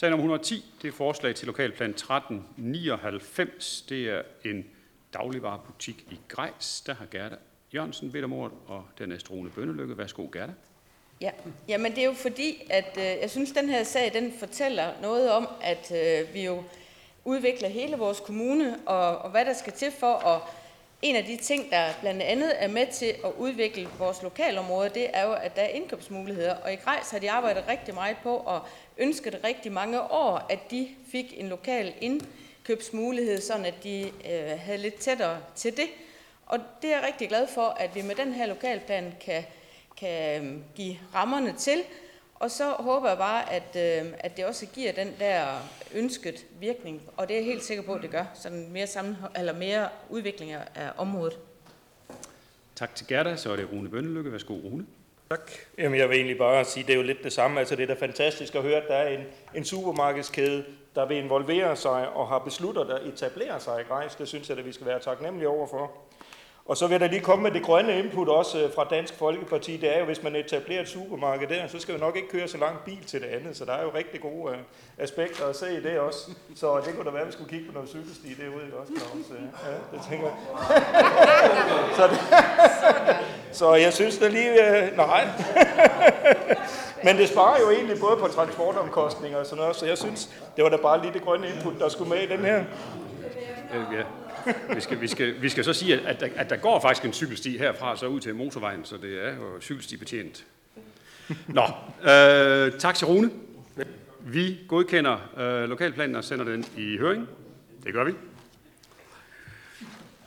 Sag nummer 110, det er forslag til lokalplan 1399. Det er en dagligvarebutik i Grejs. Der har Gerda Jørgensen bedt om ordet, og dernæst Rune Bønnelykke. Værsgo, Gerda. Ja, jamen det er jo fordi, at jeg synes, at den her sag, den fortæller noget om, at vi jo udvikler hele vores kommune, og hvad der skal til for at... En af de ting, der blandt andet er med til at udvikle vores lokalområde, det er jo, at der er indkøbsmuligheder. Og i Grejs har de arbejdet rigtig meget på og ønsket rigtig mange år, at de fik en lokal indkøbsmulighed, sådan at de havde lidt tættere til det. Og det er jeg rigtig glad for, at vi med den her lokalplan kan give rammerne til. Og så håber jeg bare, at det også giver den der ønsket virkning, og det er jeg helt sikker på, at det gør, sådan mere udvikling af området. Tak til Gerda, så er det Rune Bønnelykke. Værsgo, Rune. Tak. Jamen, jeg vil egentlig bare sige, at det er jo lidt det samme. Altså, det er da fantastisk at høre, at der er en supermarkedskæde, der vil involvere sig og har besluttet at etablere sig i Grejs. Det synes jeg, at vi skal være taknemmelige overfor. Og så vil jeg da lige komme med det grønne input også fra Dansk Folkeparti. Det er jo, hvis man etablerer et supermarked der, så skal vi nok ikke køre så lang bil til det andet. Så der er jo rigtig gode aspekter at se i det også. Så det kunne da være, at vi skulle kigge på noget cykelsti derude, ikke også, Claus? Ja, det tænker jeg. Så jeg synes da lige... nej. Men det sparer jo egentlig både på transportomkostninger og sådan noget, så jeg synes, det var da bare lige det grønne input, der skulle med i den her. Ja. Vi skal så sige, at der går faktisk en cykelsti herfra så ud til motorvejen, så det er jo cykelsti betjent. Nå, tak til Rune. Vi godkender lokalplanen og sender den i høring. Det gør vi.